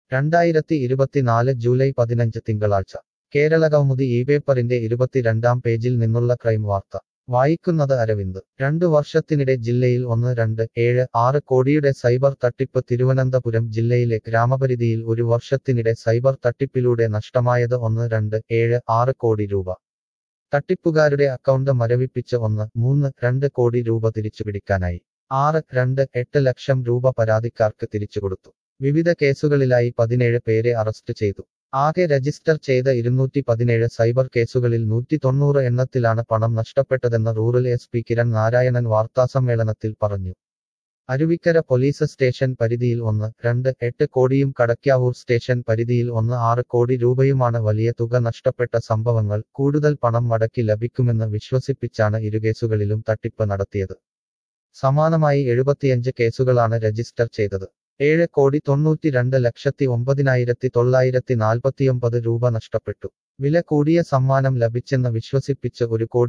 2024 July 15 തിങ്കളാഴ്ച കേരള കൗമുദി ഈ പേപ്പറിന്റെ 22-ാം പേജിൽ നിന്നുള്ള ക്രൈം വാർത്ത വായിക്കുന്നത് അരവിന്ദ് 2 വർഷത്തിനിടെ ജില്ലയിൽ 1,2,7,6 കോടിയുടെ സൈബർ തട്ടിപ്പ് തിരുവനന്തപുരം ജില്ലയിലെ ഗ്രാമപരിധിയിൽ 1 വർഷത്തിനിടെ സൈബർ തട്ടിപ്പിലൂടെ നഷ്ടമായത് 1,2,7,6 കോടി രൂപ. തട്ടിപ്പുകാരുടെ അക്കൗണ്ട് മരവിപ്പിച്ച് 1,3,2 കോടി രൂപ തിരിച്ചുപിടിക്കാനായി. 6,2,8 ലക്ഷം രൂപ പരാതിക്കാർക്ക് തിരിച്ചുകൊടുത്തു. വിവിധ കേസുകളിലായി 17 പേരെ അറസ്റ്റ് ചെയ്തു. ആകെ രജിസ്റ്റർ ചെയ്ത 217 സൈബർ കേസുകളിൽ 190 എണ്ണത്തിലാണ് പണം നഷ്ടപ്പെട്ടതെന്ന് റൂറൽ എസ്.പി. കിരൺ നാരായണൻ വാർത്താസമ്മേളനത്തിൽ പറഞ്ഞു. അരുവിക്കര പോലീസ് സ്റ്റേഷൻ പരിധിയിൽ 1,2,8 കോടിയും കടയ്ക്കാവൂർ സ്റ്റേഷൻ പരിധിയിൽ 1,6 കോടി രൂപയുമാണ് വലിയ തുക നഷ്ടപ്പെട്ട സംഭവങ്ങൾ. കൂടുതൽ പണം മടക്കി ലഭിക്കുമെന്ന് വിശ്വസിപ്പിച്ചാണ് ഇരുകേസുകളിലും തട്ടിപ്പ് നടത്തിയത്. സമാനമായി 75 കേസുകളാണ് രജിസ്റ്റർ ചെയ്തത്. 7,92,09,949 രൂപ നഷ്ടപ്പെട്ടു. വില കൂടിയ സമ്മാനം ലഭിച്ചെന്ന് വിശ്വസിപ്പിച്ച്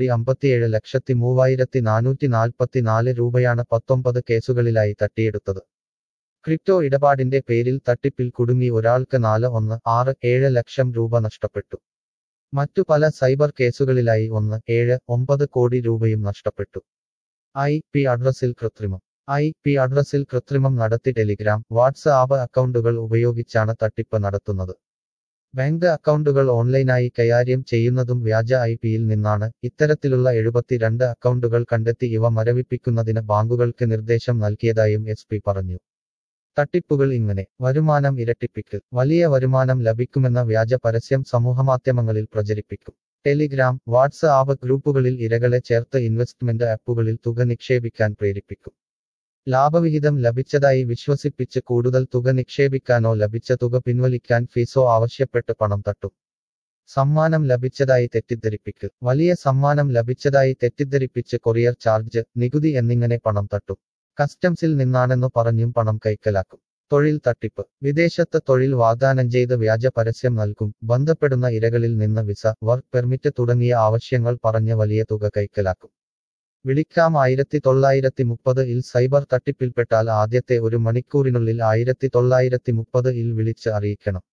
1,57,03,444 രൂപയാണ് 19 കേസുകളിലായി തട്ടിയെടുത്തത്. ക്രിപ്റ്റോ ഇടപാടിന്റെ പേരിൽ തട്ടിപ്പിൽ കുടുങ്ങി ഒരാൾക്ക് 4,1,6,7 ലക്ഷം രൂപ നഷ്ടപ്പെട്ടു. മറ്റു പല സൈബർ കേസുകളിലായി 1,7,9 കോടി രൂപയും നഷ്ടപ്പെട്ടു. ഐ.പി. അഡ്രസ്സിൽ കൃത്രിമം. ഐ.പി. അഡ്രസ്സിൽ കൃത്രിമം നടത്തി ടെലിഗ്രാം, വാട്സ്ആപ്പ് അക്കൗണ്ടുകൾ ഉപയോഗിച്ചാണ് തട്ടിപ്പ് നടത്തുന്നത്. ബാങ്ക് അക്കൗണ്ടുകൾ ഓൺലൈനായി കൈകാര്യം ചെയ്യുന്നതും വ്യാജ ഐ.പി.യിൽ നിന്നാണ്. ഇത്തരത്തിലുള്ള 72 അക്കൗണ്ടുകൾ കണ്ടെത്തി ഇവ മരവിപ്പിക്കുന്നതിന് ബാങ്കുകൾക്ക് നിർദ്ദേശം നൽകിയതായും എസ്.പി. പറഞ്ഞു. തട്ടിപ്പുകൾ ഇങ്ങനെ: വരുമാനം ഇരട്ടിപ്പിക്കൽ. വലിയ വരുമാനം ലഭിക്കുമെന്ന വ്യാജ പരസ്യം സമൂഹമാധ്യമങ്ങളിൽ പ്രചരിപ്പിക്കും. ടെലിഗ്രാം, വാട്സ്ആപ്പ് ഗ്രൂപ്പുകളിൽ ഇരകളെ ചേർത്ത് ഇൻവെസ്റ്റ്മെന്റ് ആപ്പുകളിൽ തുക നിക്ഷേപിക്കാൻ പ്രേരിപ്പിക്കും. ലാഭവിഹിതം ലഭിച്ചതായി വിശ്വസിപ്പിച്ച് കൂടുതൽ തുക നിക്ഷേപിക്കാനോ ലഭിച്ച തുക പിൻവലിക്കാൻ ഫീസോ ആവശ്യപ്പെട്ട് പണം തട്ടും. സമ്മാനം ലഭിച്ചതായി തെറ്റിദ്ധരിപ്പിക്കൽ. വലിയ സമ്മാനം ലഭിച്ചതായി തെറ്റിദ്ധരിപ്പിച്ച് കൊറിയർ ചാർജ്, നികുതി എന്നിങ്ങനെ പണം തട്ടും. കസ്റ്റംസിൽ നിന്നാണെന്നു പറഞ്ഞും പണം കൈക്കലാക്കും. തൊഴിൽ തട്ടിപ്പ്. വിദേശത്ത് തൊഴിൽ വാഗ്ദാനം ചെയ്ത് വ്യാജ പരസ്യം നൽകും. ബന്ധപ്പെടുന്ന ഇരകളിൽ നിന്ന് വിസ, വർക്ക് പെർമിറ്റ് തുടങ്ങിയ ആവശ്യങ്ങൾ പറഞ്ഞ് വലിയ തുക കൈക്കലാക്കും. വിളിക്കാം 1930 സൈബർ തട്ടിപ്പിൽപ്പെട്ടാൽ ആദ്യത്തെ 1 മണിക്കൂറിനുള്ളിൽ 1930 വിളിച്ച് അറിയിക്കണം.